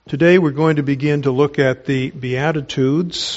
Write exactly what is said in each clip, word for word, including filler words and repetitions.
Today we're going to begin to look at the Beatitudes.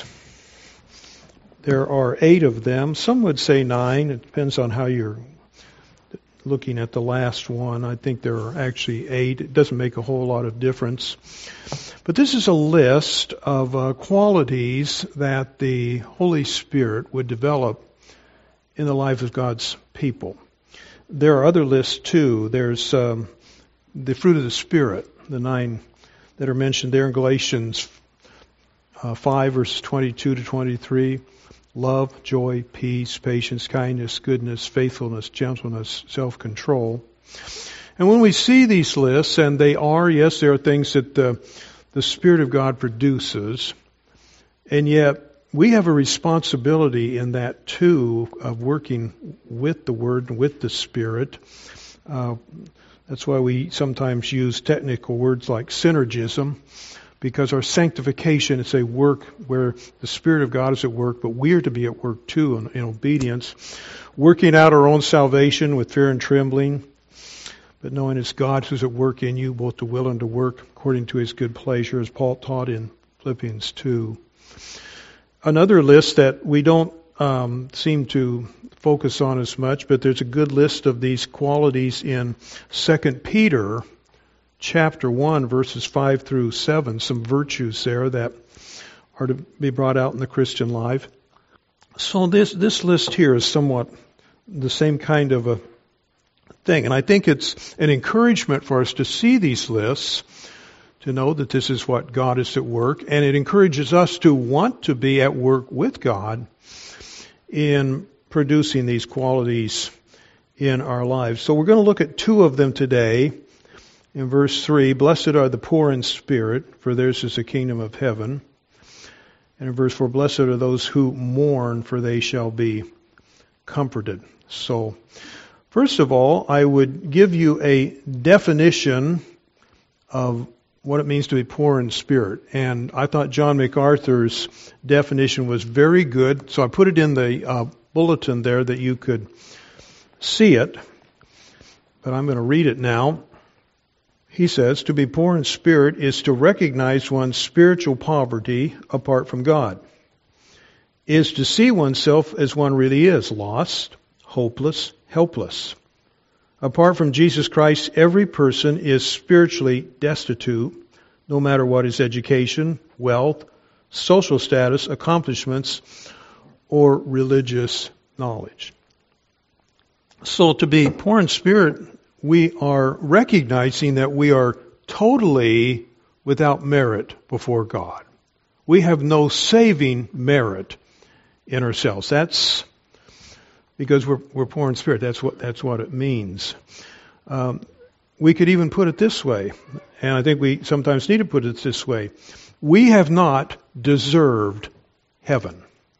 There are eight of them. Some would say nine. It depends on how you're looking at the last one. I think there are actually eight. It doesn't make a whole lot of difference. But this is a list of uh, qualities that the Holy Spirit would develop in the life of God's people. There are other lists too. There's um, the fruit of the Spirit, the nine that are mentioned there in Galatians uh, five, verses twenty-two to twenty-three. Love, joy, peace, patience, kindness, goodness, faithfulness, gentleness, self-control. And when we see these lists, and they are, yes, there are things that the, the Spirit of God produces, and yet we have a responsibility in that too of working with the Word and with the Spirit. Uh, That's why we sometimes use technical words like synergism, because our sanctification is a work where the Spirit of God is at work, but we are to be at work too in, in obedience, working out our own salvation with fear and trembling, but knowing it's God who's at work in you, both to will and to work according to His good pleasure, as Paul taught in Philippians two. Another list that we don't um, seem to focus on as much, but there's a good list of these qualities in Second Peter chapter one, verses five through seven, some virtues there that are to be brought out in the Christian life. So this this list here is somewhat the same kind of a thing, and I think it's an encouragement for us to see these lists, to know that this is what God is at work, and it encourages us to want to be at work with God in producing these qualities in our lives. So we're going to look at two of them today. In verse three, blessed are the poor in spirit, for theirs is the kingdom of heaven. And in verse four, blessed are those who mourn, for they shall be comforted. So, first of all, I would give you a definition of what it means to be poor in spirit. And I thought John MacArthur's definition was very good, so I put it in the uh, bulletin there that you could see it, but I'm going to read it now. He says, to be poor in spirit is to recognize one's spiritual poverty apart from God, is to see oneself as one really is, lost, hopeless, helpless. Apart from Jesus Christ, every person is spiritually destitute, no matter what his education, wealth, social status, accomplishments, or religious knowledge. So to be poor in spirit, we are recognizing that we are totally without merit before God. We have no saving merit in ourselves. That's because we're, we're poor in spirit. That's what that's what it means. Um, we could even put it this way, and I think we sometimes need to put it this way. We have not deserved heaven.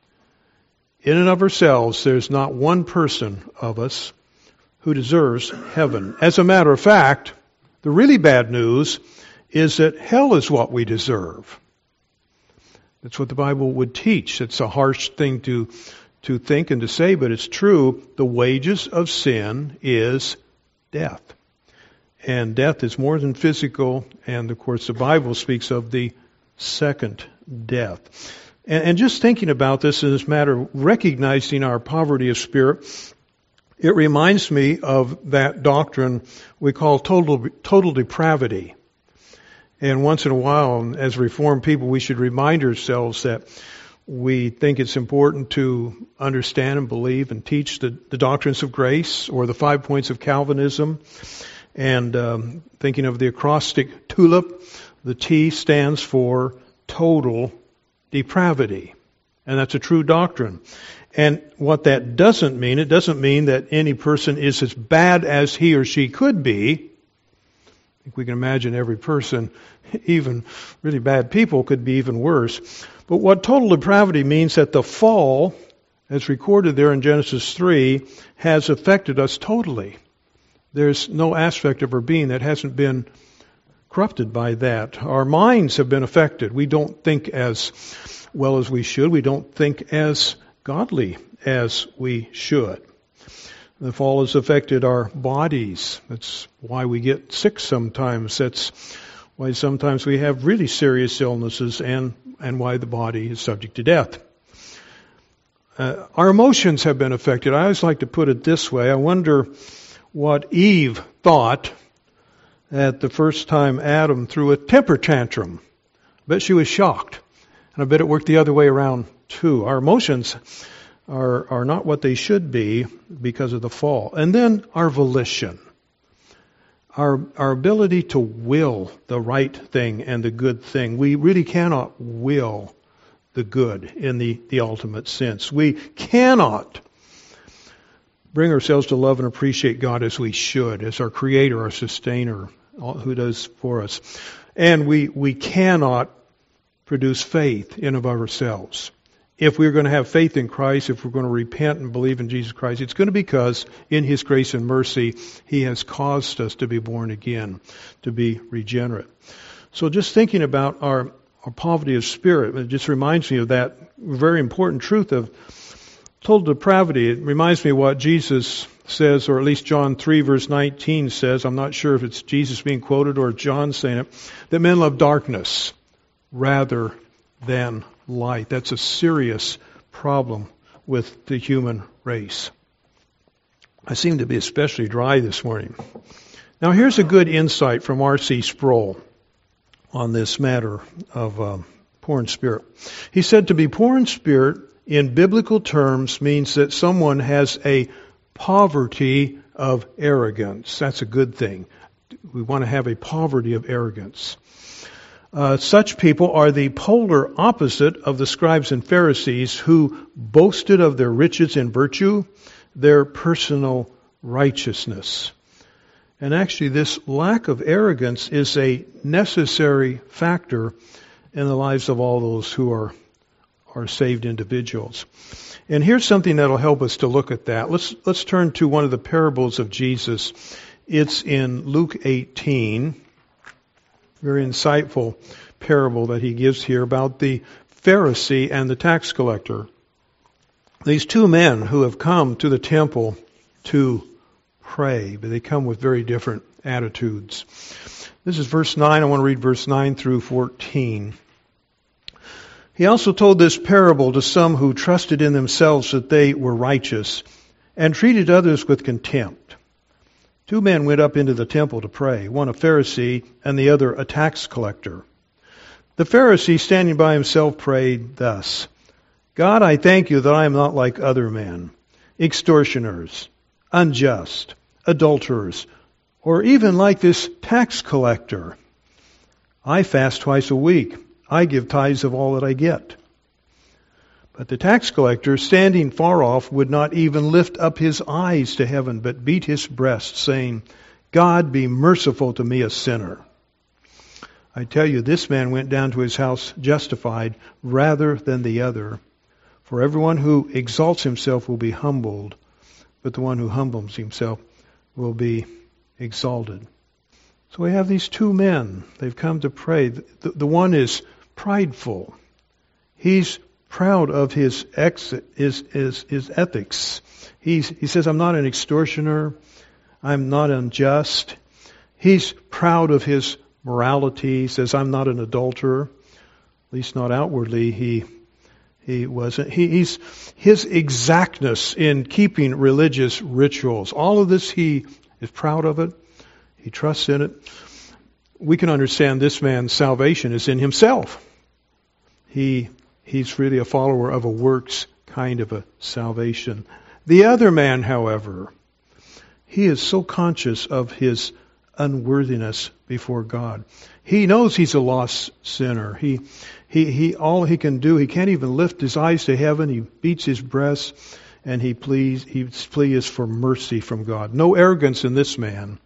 In and of ourselves, there's not one person of us who deserves heaven. As a matter of fact, the really bad news is that hell is what we deserve. That's what the Bible would teach. It's a harsh thing to, to think and to say, but it's true. The wages of sin is death. And death is more than physical, and of course the Bible speaks of the second death. And, and just thinking about this in this matter of recognizing our poverty of spirit, it reminds me of that doctrine we call total total depravity. And once in a while, as Reformed people, we should remind ourselves that we think it's important to understand and believe and teach the, the doctrines of grace, or the five points of Calvinism. And um, thinking of the acrostic TULIP, the T stands for total depravity. And that's a true doctrine. And what that doesn't mean, it doesn't mean that any person is as bad as he or she could be. I think we can imagine every person, even really bad people, could be even worse. But what total depravity means, that the fall, as recorded there in Genesis three, has affected us totally. There's no aspect of our being that hasn't been corrupted by that. Our minds have been affected. We don't think as well as we should. We don't think as godly as we should. The fall has affected our bodies. That's why we get sick sometimes. That's why sometimes we have really serious illnesses, and, and why the body is subject to death. Uh, our emotions have been affected. I always like to put it this way. I wonder what Eve thought at the first time Adam threw a temper tantrum. I bet she was shocked. And I bet it worked the other way around too. Our emotions are, are not what they should be because of the fall. And then our volition. Our, our ability to will the right thing and the good thing. We really cannot will the good in the, the ultimate sense. We cannot bring ourselves to love and appreciate God as we should, as our Creator, our Sustainer, who does for us. And we, we cannot produce faith in of ourselves. If we're going to have faith in Christ, if we're going to repent and believe in Jesus Christ, it's going to be because in His grace and mercy, He has caused us to be born again, to be regenerate. So just thinking about our, our poverty of spirit, it just reminds me of that very important truth of total depravity. It reminds me of what Jesus says, or at least John three verse nineteen says. I'm not sure if it's Jesus being quoted or John saying it, that men love darkness rather than light. That's a serious problem with the human race. I seem to be especially dry this morning. Now here's a good insight from R C Sproul on this matter of um, poor in spirit. He said to be poor in spirit in biblical terms means that someone has a poverty of arrogance. That's a good thing. We want to have a poverty of arrogance. Uh, such people are the polar opposite of the scribes and Pharisees who boasted of their riches and virtue, their personal righteousness. And actually this lack of arrogance is a necessary factor in the lives of all those who are, are saved individuals. And here's something that'll help us to look at that. Let's, let's turn to one of the parables of Jesus. It's in Luke eighteen. Very insightful parable that he gives here about the Pharisee and the tax collector. These two men who have come to the temple to pray, but they come with very different attitudes. This is verse nine. I want to read verse nine through fourteen. He also told this parable to some who trusted in themselves that they were righteous and treated others with contempt. Two men went up into the temple to pray, one a Pharisee and the other a tax collector. The Pharisee, standing by himself, prayed thus, God, I thank you that I am not like other men, extortioners, unjust, adulterers, or even like this tax collector. I fast twice a week. I give tithes of all that I get. But the tax collector, standing far off, would not even lift up his eyes to heaven, but beat his breast, saying, God, be merciful to me, a sinner. I tell you, this man went down to his house justified rather than the other. For everyone who exalts himself will be humbled, but the one who humbles himself will be exalted. So we have these two men. They've come to pray. The, the one is prideful. He's proud of his ex, his, his, his ethics. He's, he says, I'm not an extortioner. I'm not unjust. He's proud of his morality. He says, I'm not an adulterer. At least not outwardly. He he wasn't. He, he's his exactness in keeping religious rituals. All of this, he is proud of it. He trusts in it. We can understand this man's salvation is in himself. He He's really a follower of a works kind of a salvation. The other man, however, he is so conscious of his unworthiness before God. He knows he's a lost sinner. He, he, he, all he can do, he can't even lift his eyes to heaven. He beats his breast and he pleads, his plea is for mercy from God. No arrogance in this man.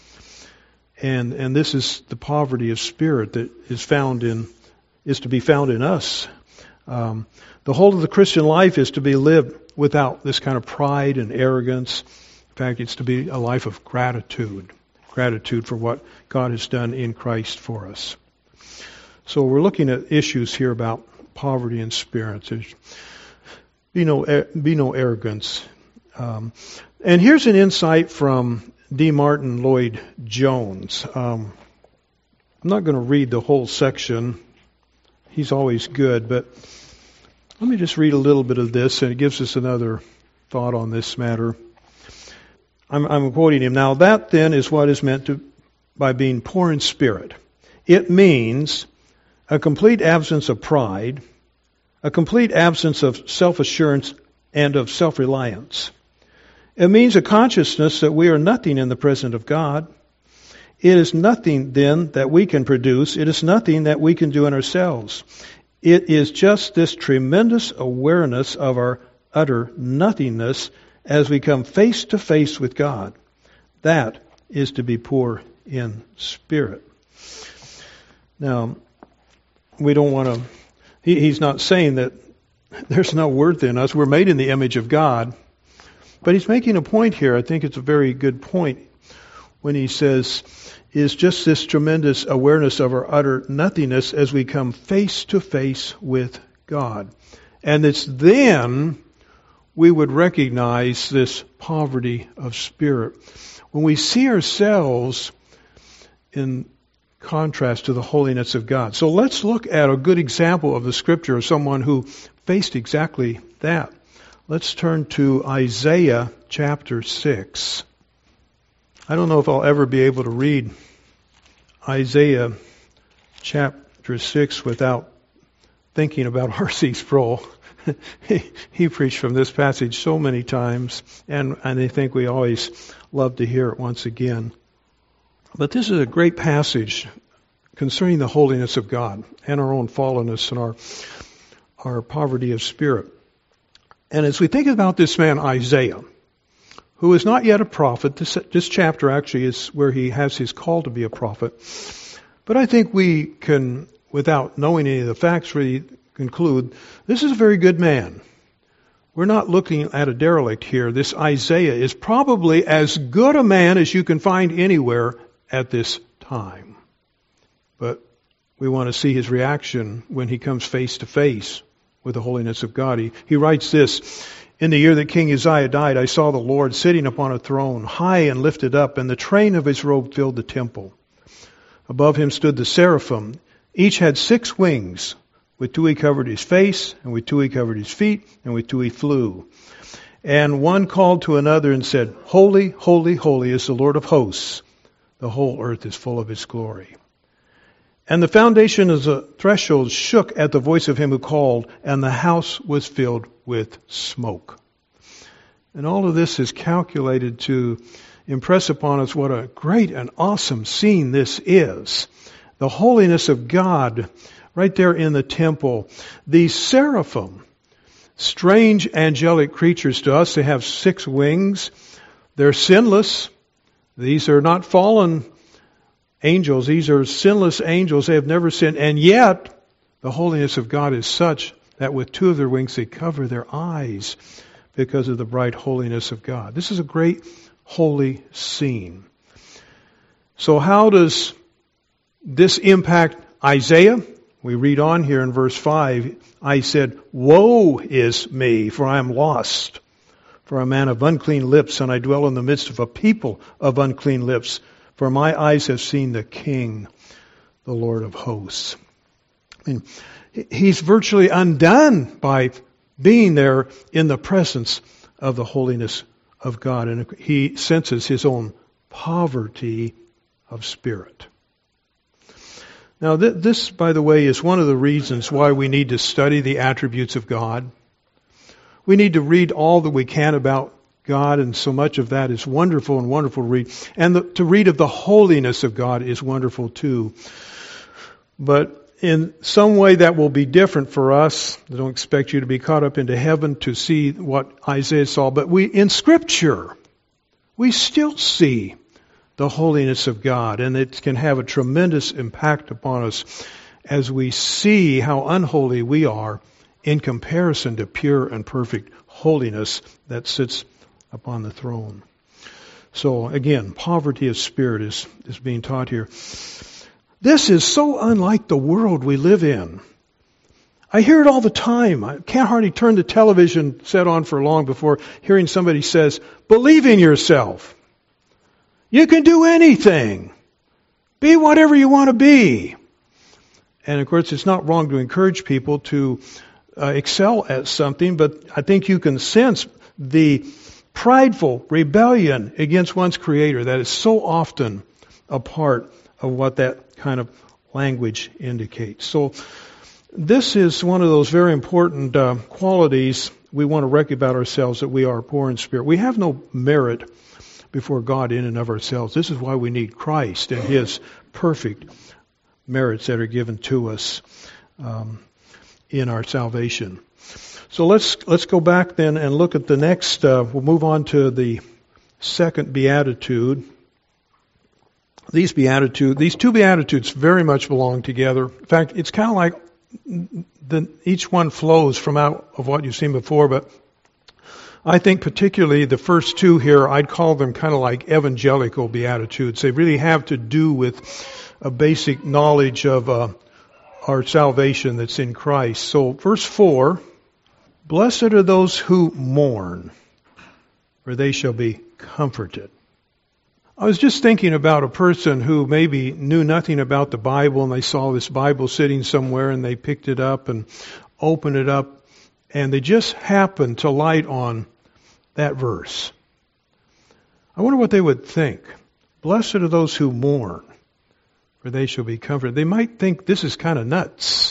And, and this is the poverty of spirit that is found in, is to be found in us. Um, the whole of the Christian life is to be lived without this kind of pride and arrogance. In fact, it's to be a life of gratitude. Gratitude for what God has done in Christ for us. So we're looking at issues here about poverty and spirit. There's be no, be no arrogance. Um, and here's an insight from D. Martin Lloyd Jones. Um, I'm not going to read the whole section. He's always good, but let me just read a little bit of this, and it gives us another thought on this matter. I'm, I'm quoting him. Now, that then is what is meant to by being poor in spirit. It means a complete absence of pride, a complete absence of self-assurance and of self-reliance. It means a consciousness that we are nothing in the presence of God. It is nothing then that we can produce. It is nothing that we can do in ourselves. It is just this tremendous awareness of our utter nothingness as we come face to face with God. That is to be poor in spirit. Now, we don't want to, he, he's not saying that there's no worth in us. We're made in the image of God. But he's making a point here. I think it's a very good point when he says, is just this tremendous awareness of our utter nothingness as we come face to face with God. And it's then we would recognize this poverty of spirit. When we see ourselves in contrast to the holiness of God. So let's look at a good example of the Scripture of someone who faced exactly that. Let's turn to Isaiah chapter six. I don't know if I'll ever be able to read Isaiah chapter six without thinking about R C Sproul. he, he preached from this passage so many times, and, and I think we always love to hear it once again. But this is a great passage concerning the holiness of God and our own fallenness and our, our poverty of spirit. And as we think about this man Isaiah, who is not yet a prophet, this, this chapter actually is where he has his call to be a prophet. But I think we can, without knowing any of the facts, really conclude this is a very good man. We're not looking at a derelict here. This Isaiah is probably as good a man as you can find anywhere at this time. But we want to see his reaction when he comes face to face with the holiness of God. He, he writes this, in the year that King Uzziah died, I saw the Lord sitting upon a throne, high and lifted up, and the train of his robe filled the temple. Above him stood the seraphim. Each had six wings. With two he covered his face, and with two he covered his feet, and with two he flew. And one called to another and said, Holy, holy, holy is the Lord of hosts. The whole earth is full of his glory. And the foundation of the threshold shook at the voice of him who called, and the house was filled with smoke. And all of this is calculated to impress upon us what a great and awesome scene this is. The holiness of God right there in the temple. The seraphim, strange angelic creatures to us. They have six wings. They're sinless. These are not fallen angels. These are sinless angels. They have never sinned. And yet, the holiness of God is such that with two of their wings they cover their eyes because of the bright holiness of God. This is a great holy scene. So how does this impact Isaiah? We read on here in verse five, I said, Woe is me, for I am lost. For I'm a man of unclean lips, and I dwell in the midst of a people of unclean lips. For my eyes have seen the King, the Lord of hosts. I mean, he's virtually undone by being there in the presence of the holiness of God. And he senses his own poverty of spirit. Now, th- this, by the way, is one of the reasons why we need to study the attributes of God. We need to read all that we can about God, and so much of that is wonderful and wonderful to read. And the, to read of the holiness of God is wonderful too. But in some way that will be different for us. I don't expect you to be caught up into heaven to see what Isaiah saw. But we, in Scripture, we still see the holiness of God, and it can have a tremendous impact upon us as we see how unholy we are in comparison to pure and perfect holiness that sits upon the throne. So again, poverty of spirit is, is being taught here. This is so unlike the world we live in. I hear it all the time. I can't hardly turn the television set on for long before hearing somebody says, believe in yourself. You can do anything. Be whatever you want to be. And of course, it's not wrong to encourage people to uh, excel at something, but I think you can sense the prideful rebellion against one's Creator that is so often a part of what that kind of language indicates. So this is one of those very important uh, qualities we want to recognize about ourselves, that we are poor in spirit. We have no merit before God in and of ourselves. This is why we need Christ and His perfect merits that are given to us um, in our salvation. So let's let's go back then and look at the next. Uh, we'll move on to the second beatitude. These beatitude, these two beatitudes, very much belong together. In fact, it's kind of like the, each one flows from out of what you've seen before. But I think particularly the first two here, I'd call them kind of like evangelical beatitudes. They really have to do with a basic knowledge of uh, our salvation that's in Christ. So, verse four. Blessed are those who mourn, for they shall be comforted. I was just thinking about a person who maybe knew nothing about the Bible, and they saw this Bible sitting somewhere, and they picked it up and opened it up, and they just happened to light on that verse. I wonder what they would think. Blessed are those who mourn, for they shall be comforted. They might think this is kind of nuts.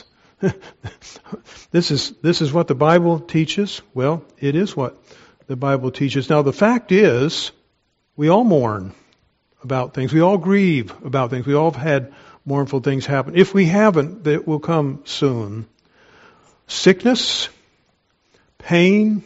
This is this is what the Bible teaches. Well, it is what the Bible teaches. Now, the fact is, we all mourn about things. We all grieve about things. We all have had mournful things happen. If we haven't, it will come soon. Sickness, pain.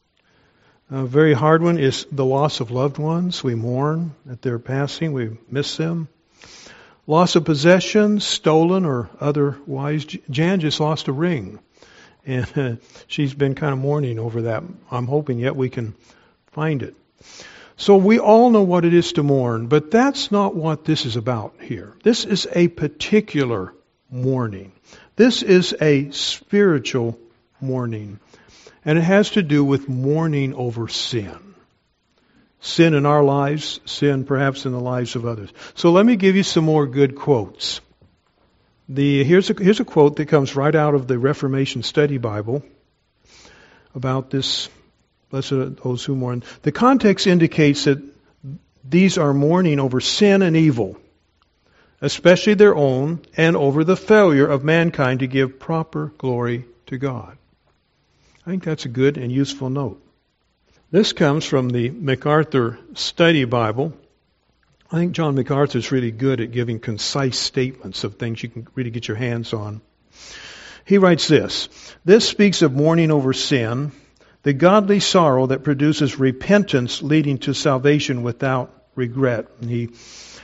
A very hard one is the loss of loved ones. We mourn at their passing. We miss them. Loss of possessions, stolen or otherwise. Jan just lost a ring, and uh, she's been kind of mourning over that. I'm hoping yet we can find it. So we all know what it is to mourn, but that's not what this is about here. This is a particular mourning. This is a spiritual mourning, and it has to do with mourning over sin. Sin in our lives, sin perhaps in the lives of others. So let me give you some more good quotes. The, here's a, here's a quote that comes right out of the Reformation Study Bible about this, blessed are those who mourn. The context indicates that these are mourning over sin and evil, especially their own, and over the failure of mankind to give proper glory to God. I think that's a good and useful note. This comes from the MacArthur Study Bible. I think John MacArthur is really good at giving concise statements of things you can really get your hands on. He writes this: this speaks of mourning over sin, the godly sorrow that produces repentance leading to salvation without regret. And he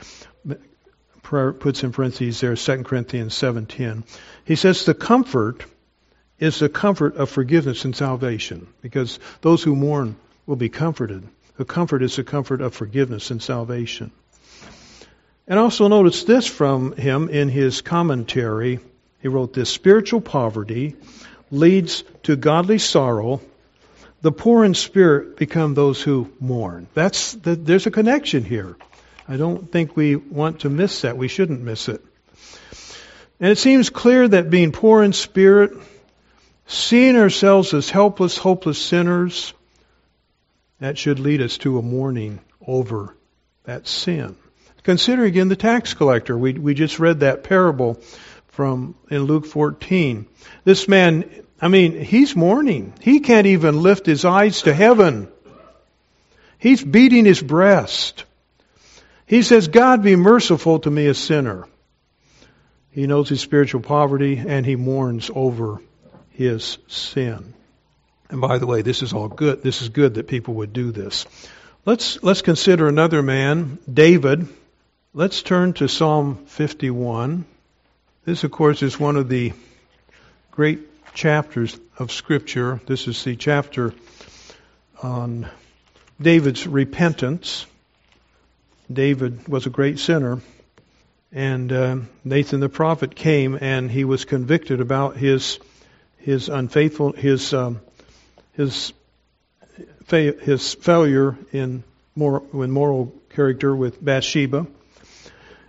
puts in parentheses there Second Corinthians seven ten. He says the comfort is the comfort of forgiveness and salvation, because those who mourn will be comforted. The comfort is the comfort of forgiveness and salvation. And also notice this from him in his commentary. He wrote this: spiritual poverty leads to godly sorrow. The poor in spirit become those who mourn. That's the, there's a connection here. I don't think we want to miss that. We shouldn't miss it. And it seems clear that being poor in spirit, seeing ourselves as helpless, hopeless sinners, that should lead us to a mourning over that sin. Consider again the tax collector. We we just read that parable from in Luke fourteen. This man, I mean, he's mourning. He can't even lift his eyes to heaven. He's beating his breast. He says, God, be merciful to me, a sinner. He knows his spiritual poverty, and he mourns over his sin. And by the way, this is all good. This is good that people would do this. Let's let's consider another man, David. Let's turn to Psalm fifty-one. This, of course, is one of the great chapters of Scripture. This is the chapter on David's repentance. David was a great sinner, and uh, Nathan the prophet came, and he was convicted about his his unfaithful his um, his fa- his failure in moral, in moral character with Bathsheba.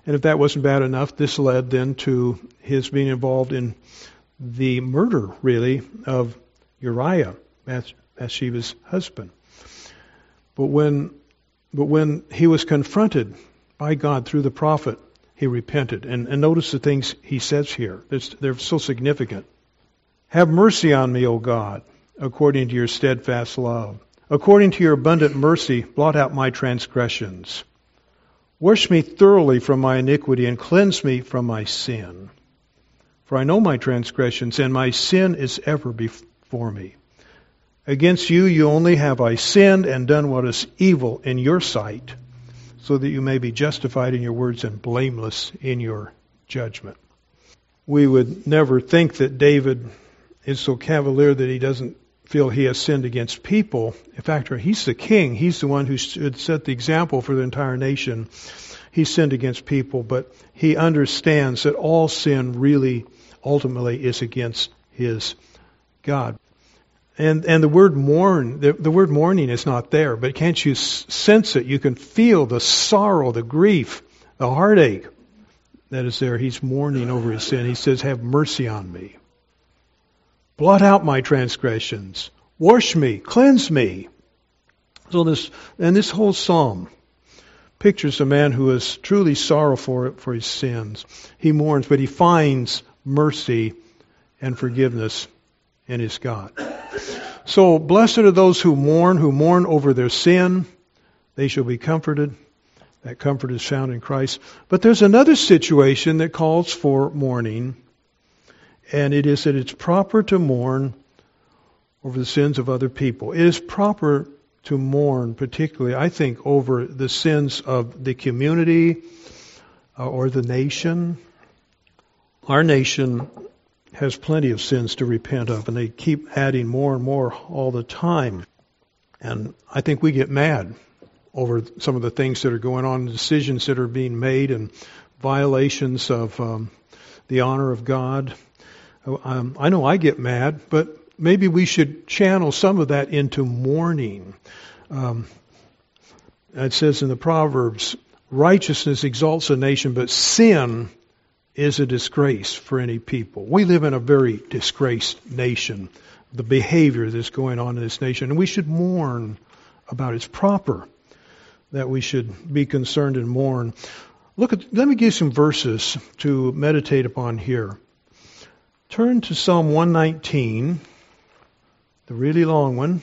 And if that wasn't bad enough, this led then to his being involved in the murder, really, of Uriah, Bathsheba's husband. But when, but when he was confronted by God through the prophet, he repented. And, and notice the things he says here. It's, they're so significant. Have mercy on me, O God, according to your steadfast love. According to your abundant mercy, blot out my transgressions. Wash me thoroughly from my iniquity and cleanse me from my sin. For I know my transgressions, and my sin is ever before me. Against you, you only have I sinned and done what is evil in your sight, so that you may be justified in your words and blameless in your judgment. We would never think that David is so cavalier that he doesn't feel he has sinned against people. In fact, he's the king. He's the one who should set the example for the entire nation. He sinned against people, but he understands that all sin really, ultimately, is against his God. And and the word mourn, the, the word mourning is not there, but can't you s- sense it? You can feel the sorrow, the grief, the heartache that is there. He's mourning over his sin. He says, have mercy on me. Blot out my transgressions. Wash me. Cleanse me. So this, and this whole psalm pictures a man who is truly sorrowful for his sins. He mourns, but he finds mercy and forgiveness in his God. So blessed are those who mourn, who mourn over their sin. They shall be comforted. That comfort is found in Christ. But there's another situation that calls for mourning. And it is that it's proper to mourn over the sins of other people. It is proper to mourn, particularly, I think, over the sins of the community uh, or the nation. Our nation has plenty of sins to repent of, and they keep adding more and more all the time. And I think we get mad over some of the things that are going on, decisions that are being made, and violations of um, the honor of God. Um, I know I get mad, but maybe we should channel some of that into mourning. Um, it says in the Proverbs, righteousness exalts a nation, but sin is a disgrace for any people. We live in a very disgraced nation, the behavior that's going on in this nation, and we should mourn about it. It's proper that we should be concerned and mourn. Look at, let me give you some verses to meditate upon here. Turn to Psalm one nineteen, the really long one,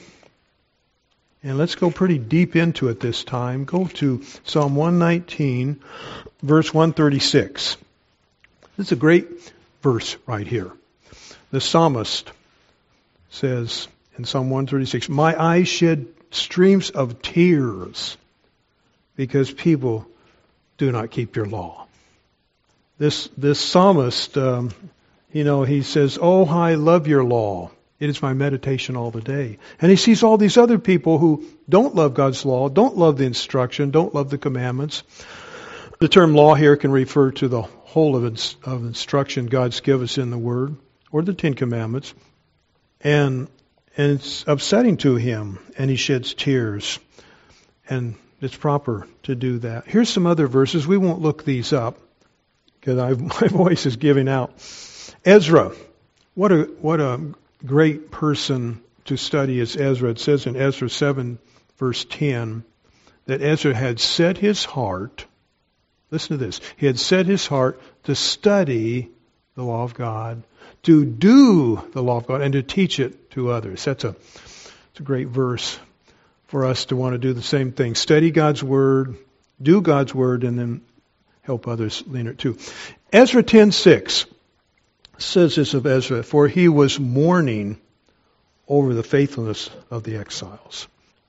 and let's go pretty deep into it this time. Go to Psalm one nineteen, verse one thirty-six. This is a great verse right here. The psalmist says in Psalm one thirty-six, my eyes shed streams of tears because people do not keep your law. This this psalmist, um, you know, he says, oh, I love your law. It is my meditation all the day. And he sees all these other people who don't love God's law, don't love the instruction, don't love the commandments. The term law here can refer to the whole of, ins- of instruction God's given us in the Word, or the Ten Commandments. And, and it's upsetting to him, and he sheds tears. And it's proper to do that. Here's some other verses. We won't look these up, because I, my voice is giving out. Ezra, what a what a great person to study is Ezra. It says in Ezra seven, verse ten, that Ezra had set his heart, listen to this, he had set his heart to study the law of God, to do the law of God, and to teach it to others. That's a, that's a great verse for us to want to do the same thing. Study God's Word, do God's Word, and then help others learn it too. Ezra ten six says this of Ezra, for he was mourning over the faithfulness of the exiles.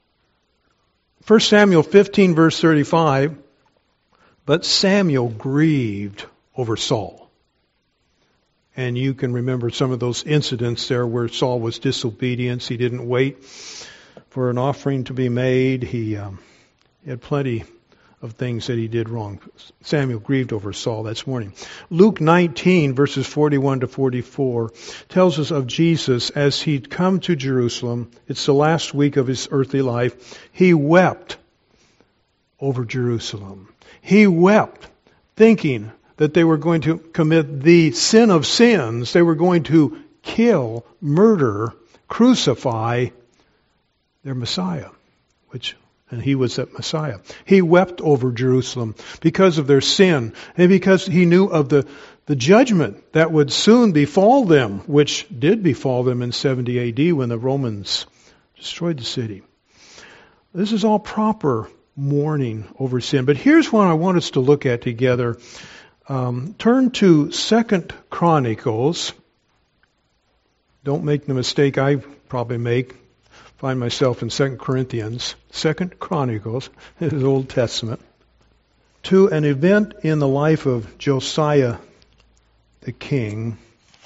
First Samuel fifteen, verse thirty-five, but Samuel grieved over Saul. And you can remember some of those incidents there where Saul was disobedient. He didn't wait for an offering to be made. He, um, he had plenty of things that he did wrong. Samuel grieved over Saul that morning. Luke nineteen, verses forty-one to forty-four, tells us of Jesus as he'd come to Jerusalem. It's the last week of his earthly life. He wept over Jerusalem. He wept thinking that they were going to commit the sin of sins. They were going to kill, murder, crucify their Messiah, which, and he was that Messiah. He wept over Jerusalem because of their sin and because he knew of the, the judgment that would soon befall them, which did befall them in seventy A D when the Romans destroyed the city. This is all proper mourning over sin. But here's one I want us to look at together. Um, turn to Second Chronicles. Don't make the mistake I probably make. Find myself in Second Corinthians. Second Chronicles, this is Old Testament. To an event in the life of Josiah the king.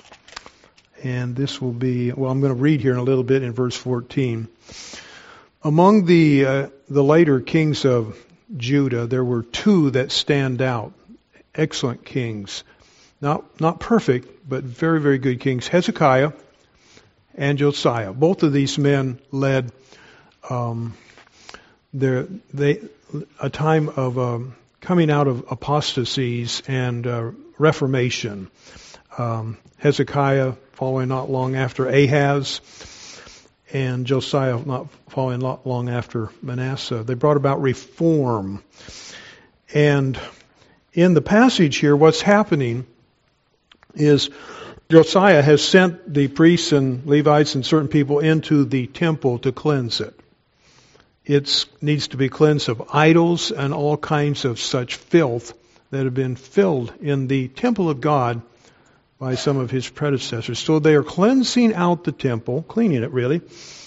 And this will be, well, I'm going to read here in a little bit in verse fourteen. Among the uh, the later kings of Judah, there were two that stand out. Excellent kings. Not not perfect, but very, very good kings. Hezekiah and Josiah. Both of these men led um, their, they, a time of um, coming out of apostasies and uh, reformation. Um, Hezekiah following not long after Ahaz, and Josiah not following not long after Manasseh. They brought about reform. And in the passage here, what's happening is Josiah has sent the priests and Levites and certain people into the temple to cleanse it. It needs to be cleansed of idols and all kinds of such filth that have been filled in the temple of God by some of his predecessors. So they are cleansing out the temple, cleaning it really,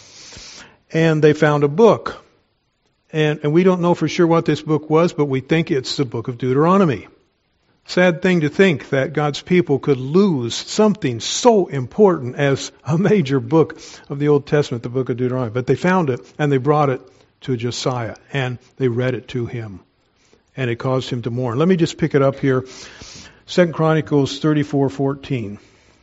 and they found a book. And, and we don't know for sure what this book was, but we think it's the book of Deuteronomy. Sad thing to think that God's people could lose something so important as a major book of the Old Testament, the book of Deuteronomy. But they found it, and they brought it to Josiah, and they read it to him. And it caused him to mourn. Let me just pick it up here. Second Chronicles thirty-four fourteen.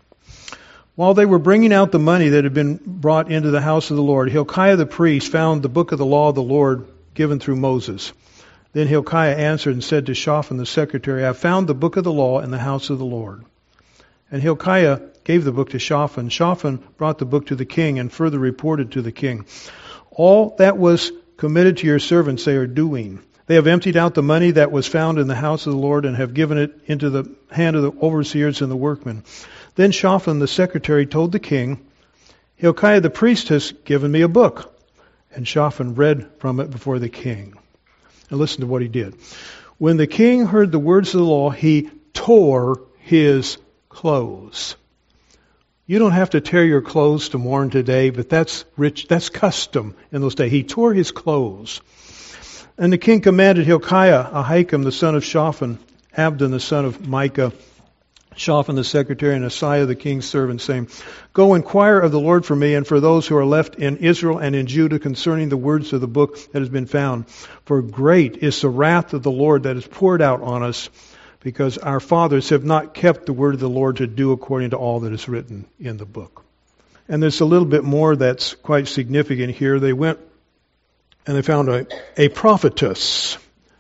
While they were bringing out the money that had been brought into the house of the Lord, Hilkiah the priest found the book of the law of the Lord given through Moses. Then Hilkiah answered and said to Shaphan the secretary, I have found the book of the law in the house of the Lord. And Hilkiah gave the book to Shaphan. Shaphan brought the book to the king and further reported to the king. All that was committed to your servants they are doing. They have emptied out the money that was found in the house of the Lord and have given it into the hand of the overseers and the workmen. Then Shaphan the secretary told the king, Hilkiah the priest has given me a book. And Shaphan read from it before the king. And listen to what he did. When the king heard the words of the law, he tore his clothes. You don't have to tear your clothes to mourn today, but that's rich, that's custom in those days. He tore his clothes. And the king commanded Hilkiah, Ahikam the son of Shaphan, Abdon the son of Micah, Shaphan the secretary, and Asaiah the king's servant, saying, Go inquire of the Lord for me and for those who are left in Israel and in Judah concerning the words of the book that has been found. For great is the wrath of the Lord that is poured out on us, because our fathers have not kept the word of the Lord to do according to all that is written in the book. And there's a little bit more that's quite significant here. They went and they found a, a prophetess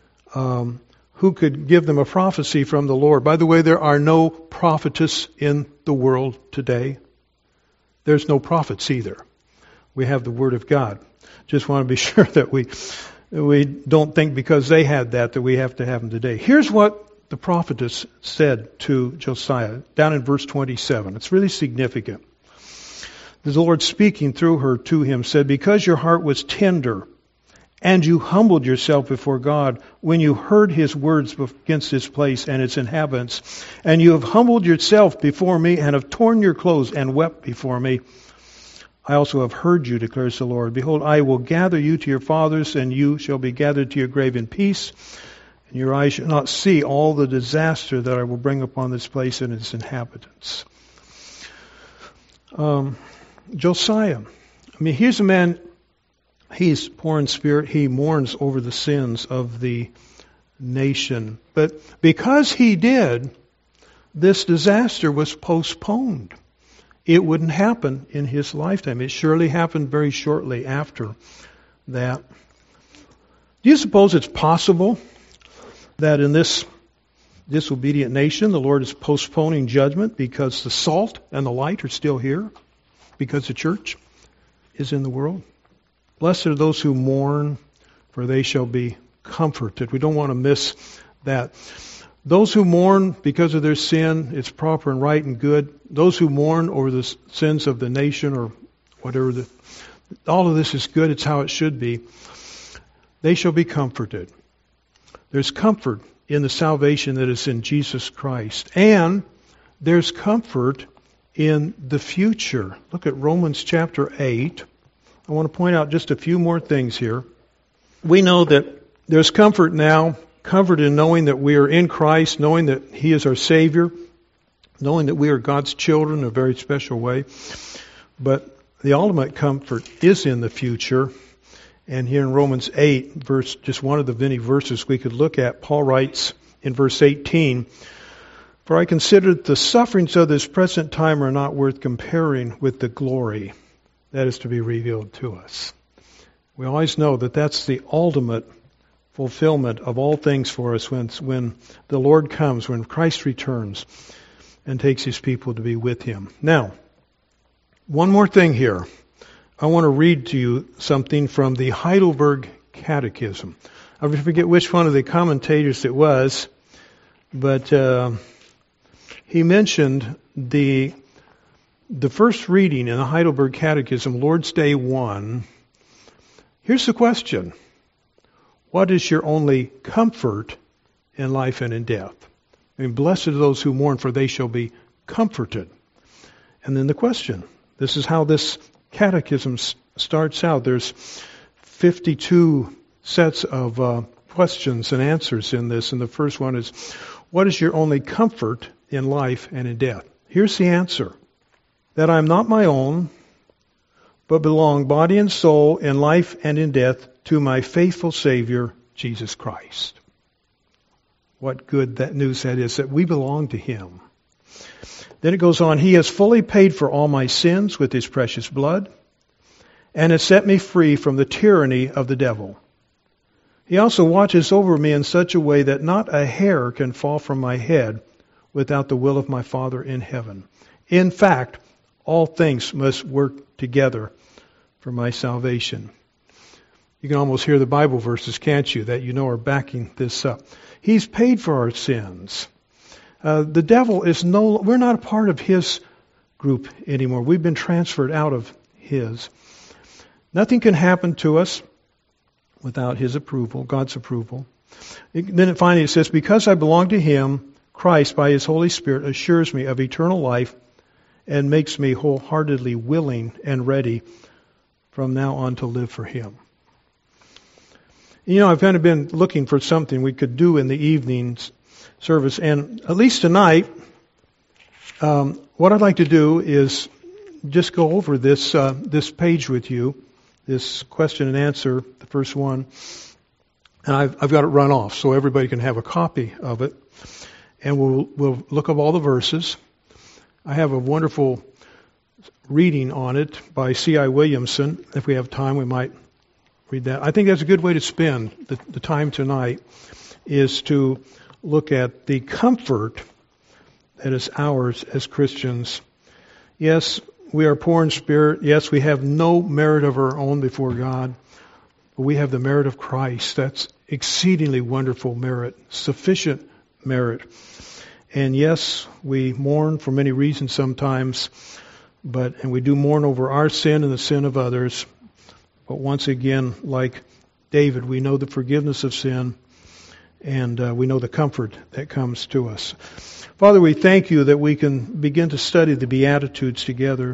um, who could give them a prophecy from the Lord. By the way, there are no prophetess in the world today. There's no prophets either. We have the Word of God. Just want to be sure that we we don't think because they had that that we have to have them today. Here's what the prophetess said to Josiah, down in verse twenty-seven. It's really significant. The Lord speaking through her to him said, Because your heart was tender, and you humbled yourself before God when you heard His words against this place and its inhabitants, and you have humbled yourself before me and have torn your clothes and wept before me, I also have heard you, declares the Lord. Behold, I will gather you to your fathers, and you shall be gathered to your grave in peace, and your eyes shall not see all the disaster that I will bring upon this place and its inhabitants. Um, Josiah. I mean, here's a man, he's poor in spirit. He mourns over the sins of the nation. But because he did, this disaster was postponed. It wouldn't happen in his lifetime. It surely happened very shortly after that. Do you suppose it's possible that in this disobedient nation. The Lord is postponing judgment because the salt and the light are still here, because the church is in the world. Blessed are those who mourn, for they shall be comforted. We don't want to miss that. Those who mourn because of their sin, it's proper and right and good. Those who mourn over the sins of the nation or whatever, the, all of this is good. It's how it should be. They shall be comforted. There's comfort in the salvation that is in Jesus Christ. And there's comfort in the future. Look at Romans chapter eight. I want to point out just a few more things here. We know that there's comfort now, comfort in knowing that we are in Christ, knowing that He is our Savior, knowing that we are God's children in a very special way. But the ultimate comfort is in the future. And here in Romans eight, verse, just one of the many verses we could look at, Paul writes in verse eighteen, "For I consider that the sufferings of this present time are not worth comparing with the glory that is to be revealed to us." We always know that that's the ultimate fulfillment of all things for us when, when the Lord comes, when Christ returns and takes His people to be with Him. Now, one more thing here. I want to read to you something from the Heidelberg Catechism. I forget which one of the commentators it was, but uh, he mentioned the the first reading in the Heidelberg Catechism, Lord's Day one. Here's the question. What is your only comfort in life and in death? I mean, blessed are those who mourn, for they shall be comforted. And then the question. This is how this catechism starts out. There's fifty-two sets of uh, questions and answers in this. And the first one is, what is your only comfort in life and in death? Here's the answer. That I am not my own, but belong body and soul in life and in death to my faithful Savior, Jesus Christ. What good that news that is, that we belong to Him. Then it goes on, He has fully paid for all my sins with His precious blood, and has set me free from the tyranny of the devil. He also watches over me in such a way that not a hair can fall from my head without the will of my Father in heaven. In fact, all things must work together for my salvation. You can almost hear the Bible verses, can't you, that you know are backing this up. He's paid for our sins. Uh, the devil is no, we're not a part of his group anymore. We've been transferred out of his. Nothing can happen to us without his approval, God's approval. It, then it finally it says, because I belong to Him, Christ, by His Holy Spirit, assures me of eternal life and makes me wholeheartedly willing and ready from now on to live for Him. You know, I've kind of been looking for something we could do in the evenings service, and at least tonight, um, what I'd like to do is just go over this uh, this page with you, this question and answer, the first one, and I've, I've got it run off so everybody can have a copy of it, and we'll we'll look up all the verses. I have a wonderful reading on it by C I Williamson. If we have time, we might read that. I think that's a good way to spend the, the time tonight, is to look at the comfort that is ours as Christians. Yes, we are poor in spirit. Yes, we have no merit of our own before God. But we have the merit of Christ. That's exceedingly wonderful merit, sufficient merit. And yes, we mourn for many reasons sometimes, but and we do mourn over our sin and the sin of others. But once again, like David, we know the forgiveness of sin, and uh, we know the comfort that comes to us. Father, we thank You that we can begin to study the Beatitudes together.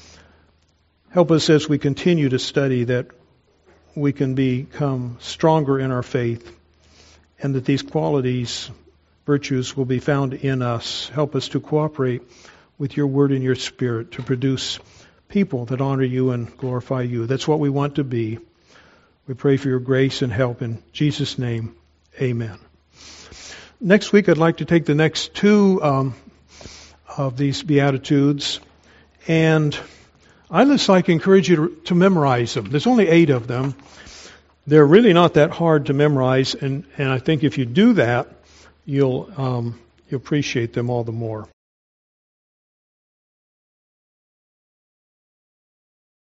Help us as we continue to study that we can become stronger in our faith, and that these qualities, virtues, will be found in us. Help us to cooperate with Your Word and Your Spirit to produce people that honor You and glorify You. That's what we want to be. We pray for Your grace and help in Jesus' name. Amen. Next week, I'd like to take the next two um, of these Beatitudes, and I'd just like to encourage you to, to memorize them. There's only eight of them. They're really not that hard to memorize, and, and I think if you do that, you'll um, you appreciate them all the more.